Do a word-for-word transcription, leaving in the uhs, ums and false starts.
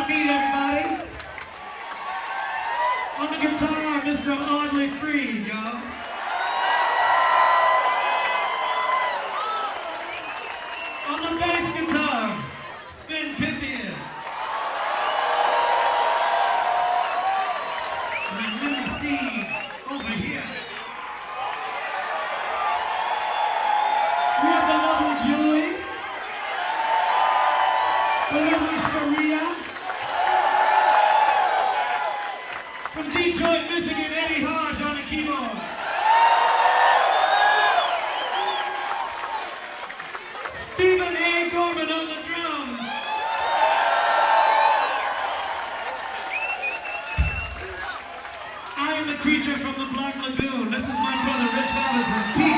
y'all meet everybody. On the guitar, Mister Audley Freed, y'all. On the bass guitar, Sven Pippian. And let me see over here. We have the lovely Julie, the lovely Sharia. From Detroit, Michigan, Eddie Harsh on the keyboard. Stephen A. Gorman on the drums. I am the creature from the Black Lagoon. This is my brother, Rich Robinson. Pete.